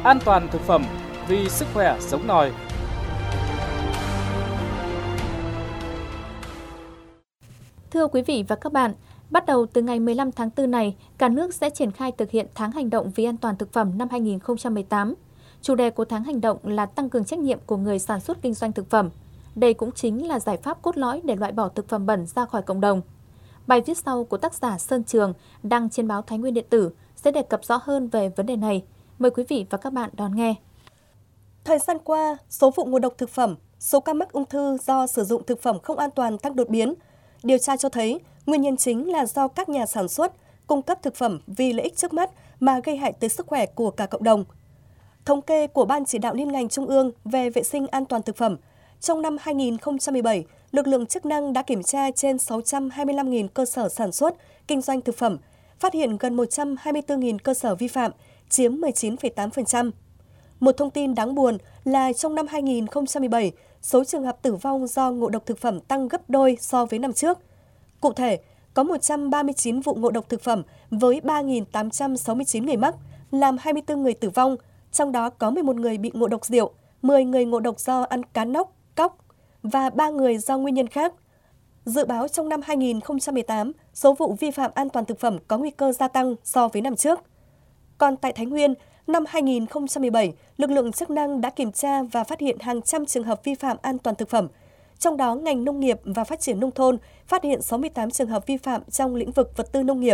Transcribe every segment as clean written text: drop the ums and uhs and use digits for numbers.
an toàn thực phẩm vì sức khỏe sống nòi. Thưa quý vị và các bạn, bắt đầu từ ngày 15 tháng 4 này, cả nước sẽ triển khai thực hiện tháng hành động vì an toàn thực phẩm năm 2018. Chủ đề của tháng hành động là tăng cường trách nhiệm của người sản xuất kinh doanh thực phẩm. Đây cũng chính là giải pháp cốt lõi để loại bỏ thực phẩm bẩn ra khỏi cộng đồng. Bài viết sau của tác giả Sơn Trường đăng trên báo Thái Nguyên điện tử sẽ đề cập rõ hơn về vấn đề này. Mời quý vị và các bạn đón nghe. Thời gian qua, số vụ ngộ độc thực phẩm, số ca mắc ung thư do sử dụng thực phẩm không an toàn tăng đột biến. Điều tra cho thấy, nguyên nhân chính là do các nhà sản xuất cung cấp thực phẩm vì lợi ích trước mắt mà gây hại tới sức khỏe của cả cộng đồng. Thống kê của Ban Chỉ đạo Liên ngành Trung ương về vệ sinh an toàn thực phẩm, trong năm 2017, lực lượng chức năng đã kiểm tra trên 625.000 cơ sở sản xuất, kinh doanh thực phẩm, phát hiện gần 124.000 cơ sở vi phạm, chiếm 19,8%. Một thông tin đáng buồn là trong năm 2017, số trường hợp tử vong do ngộ độc thực phẩm tăng gấp đôi so với năm trước. Cụ thể, có 139 vụ ngộ độc thực phẩm với 3.869 người mắc, làm 24 người tử vong, trong đó có 11 người bị ngộ độc rượu, 10 người ngộ độc do ăn cá nóc, cóc và 3 người do nguyên nhân khác. Dự báo trong năm 2018, số vụ vi phạm an toàn thực phẩm có nguy cơ gia tăng so với năm trước. Còn tại Thái Nguyên, năm 2017, lực lượng chức năng đã kiểm tra và phát hiện hàng trăm trường hợp vi phạm an toàn thực phẩm. Trong đó, ngành nông nghiệp và phát triển nông thôn phát hiện 68 trường hợp vi phạm trong lĩnh vực vật tư nông nghiệp,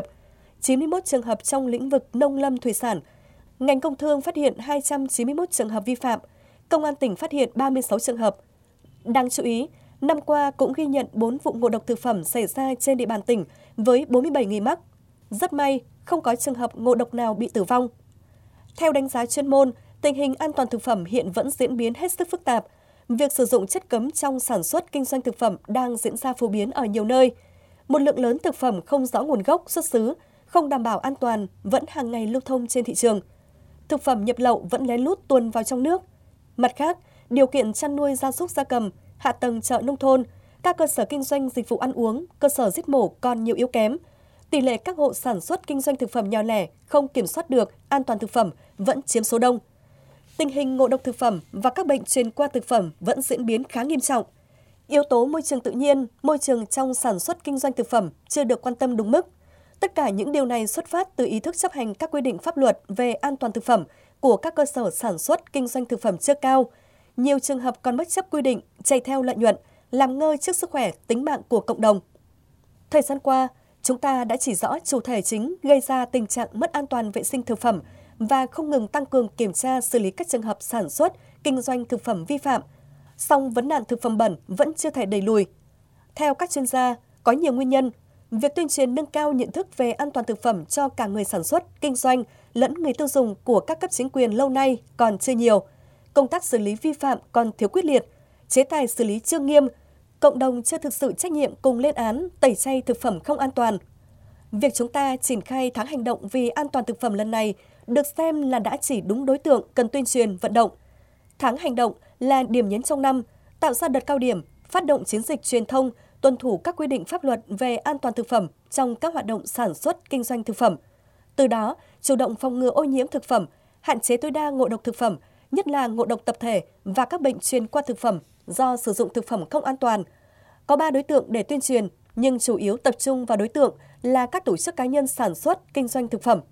91 trường hợp trong lĩnh vực nông lâm thủy sản. Ngành công thương phát hiện 291 trường hợp vi phạm. Công an tỉnh phát hiện 36 trường hợp. Đáng chú ý, năm qua cũng ghi nhận 4 vụ ngộ độc thực phẩm xảy ra trên địa bàn tỉnh với 47 người mắc. Rất may, không có trường hợp ngộ độc nào bị tử vong. Theo đánh giá chuyên môn, tình hình an toàn thực phẩm hiện vẫn diễn biến hết sức phức tạp. Việc sử dụng chất cấm trong sản xuất kinh doanh thực phẩm đang diễn ra phổ biến ở nhiều nơi. Một lượng lớn thực phẩm không rõ nguồn gốc, xuất xứ, không đảm bảo an toàn vẫn hàng ngày lưu thông trên thị trường. Thực phẩm nhập lậu vẫn lén lút tuồn vào trong nước. Mặt khác, điều kiện chăn nuôi gia súc gia cầm, hạ tầng chợ nông thôn, các cơ sở kinh doanh dịch vụ ăn uống, cơ sở giết mổ còn nhiều yếu kém. Tỷ lệ các hộ sản xuất kinh doanh thực phẩm nhỏ lẻ không kiểm soát được an toàn thực phẩm vẫn chiếm số đông. Tình hình ngộ độc thực phẩm và các bệnh truyền qua thực phẩm vẫn diễn biến khá nghiêm trọng. Yếu tố môi trường tự nhiên, môi trường trong sản xuất kinh doanh thực phẩm chưa được quan tâm đúng mức. Tất cả những điều này xuất phát từ ý thức chấp hành các quy định pháp luật về an toàn thực phẩm của các cơ sở sản xuất kinh doanh thực phẩm chưa cao. Nhiều trường hợp còn bất chấp quy định, chạy theo lợi nhuận, làm ngơ trước sức khỏe, tính mạng của cộng đồng. Thời gian qua, chúng ta đã chỉ rõ chủ thể chính gây ra tình trạng mất an toàn vệ sinh thực phẩm và không ngừng tăng cường kiểm tra xử lý các trường hợp sản xuất, kinh doanh thực phẩm vi phạm. Song vấn nạn thực phẩm bẩn vẫn chưa thể đẩy lùi. Theo các chuyên gia, có nhiều nguyên nhân. Việc tuyên truyền nâng cao nhận thức về an toàn thực phẩm cho cả người sản xuất, kinh doanh lẫn người tiêu dùng của các cấp chính quyền lâu nay còn chưa nhiều. Công tác xử lý vi phạm còn thiếu quyết liệt, chế tài xử lý chưa nghiêm, cộng đồng chưa thực sự trách nhiệm cùng lên án tẩy chay thực phẩm không an toàn. Việc chúng ta triển khai tháng hành động vì an toàn thực phẩm lần này được xem là đã chỉ đúng đối tượng cần tuyên truyền vận động. Tháng hành động là điểm nhấn trong năm, tạo ra đợt cao điểm, phát động chiến dịch truyền thông, tuân thủ các quy định pháp luật về an toàn thực phẩm trong các hoạt động sản xuất, kinh doanh thực phẩm. Từ đó, chủ động phòng ngừa ô nhiễm thực phẩm, hạn chế tối đa ngộ độc thực phẩm, nhất là ngộ độc tập thể và các bệnh truyền qua thực phẩm do sử dụng thực phẩm không an toàn. Có 3 đối tượng để tuyên truyền, nhưng chủ yếu tập trung vào đối tượng là các tổ chức cá nhân sản xuất, kinh doanh thực phẩm.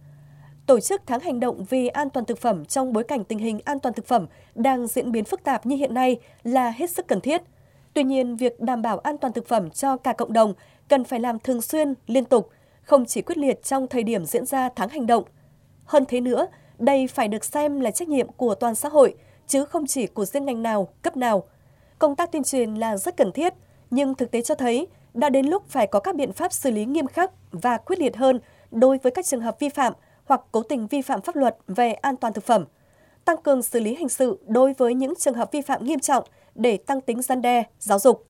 Tổ chức tháng hành động vì an toàn thực phẩm trong bối cảnh tình hình an toàn thực phẩm đang diễn biến phức tạp như hiện nay là hết sức cần thiết. Tuy nhiên, việc đảm bảo an toàn thực phẩm cho cả cộng đồng cần phải làm thường xuyên, liên tục, không chỉ quyết liệt trong thời điểm diễn ra tháng hành động. Hơn thế nữa, đây phải được xem là trách nhiệm của toàn xã hội, chứ không chỉ của riêng ngành nào, cấp nào. Công tác tuyên truyền là rất cần thiết, nhưng thực tế cho thấy đã đến lúc phải có các biện pháp xử lý nghiêm khắc và quyết liệt hơn đối với các trường hợp vi phạm hoặc cố tình vi phạm pháp luật về an toàn thực phẩm. Tăng cường xử lý hình sự đối với những trường hợp vi phạm nghiêm trọng để tăng tính răn đe, giáo dục.